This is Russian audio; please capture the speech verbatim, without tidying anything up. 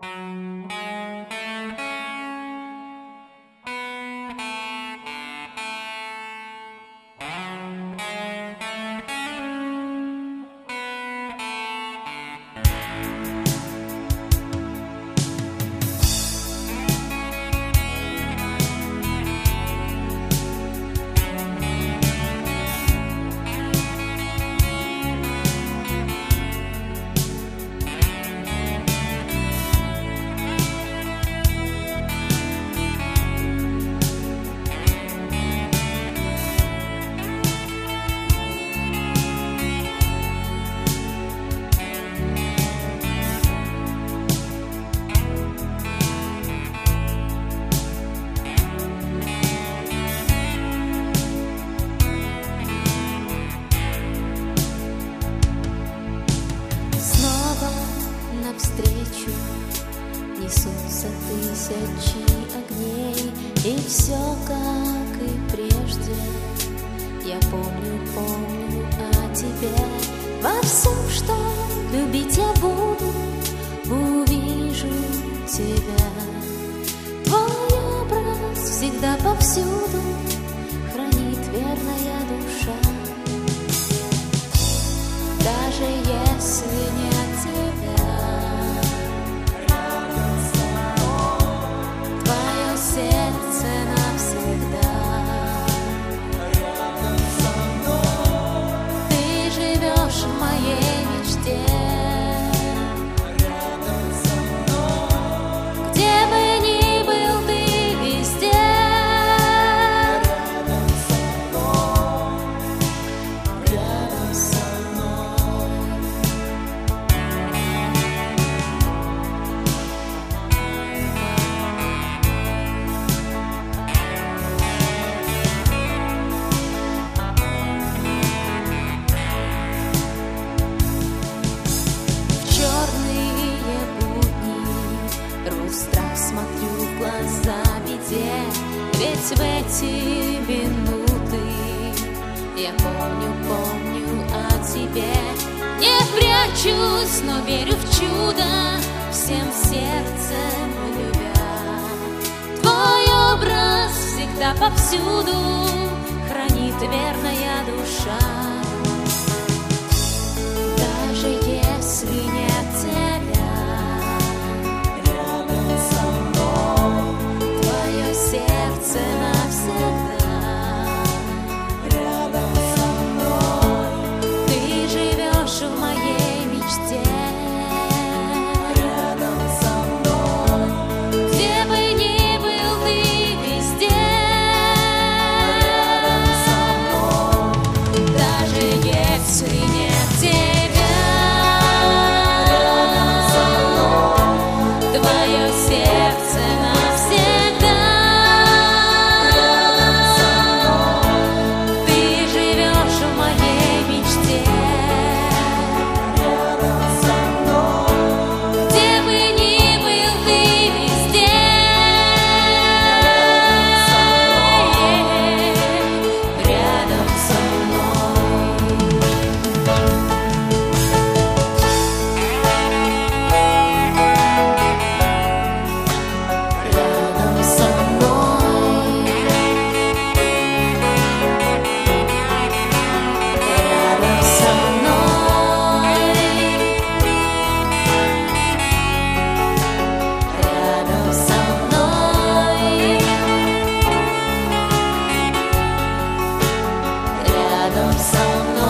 Навстречу несутся тысячи огней, и все как и прежде. Я помню, помню о тебе. Во всем, что любить я буду, увижу тебя. Твой образ всегда повсюду хранит верная душа. Даже если нет тебя рядом со мной, твое сердце навсегда рядом со мной. Ты живешь в моей мечте рядом со мной. Где бы ни был ты, везде рядом со мной, рядом со мной. Смотрю в глаза беде, ведь в эти минуты я помню, помню о тебе. Не прячусь, но верю в чудо, всем сердцем любя. Твой образ всегда повсюду хранит верная душа. Даже если нет тебя сердце навсегда рядом со мной. Ты живешь в моей мечте рядом со мной. Где бы ни был ты, везде рядом со мной. Даже если нет тебя рядом со мной, твое сердце навсегда. Some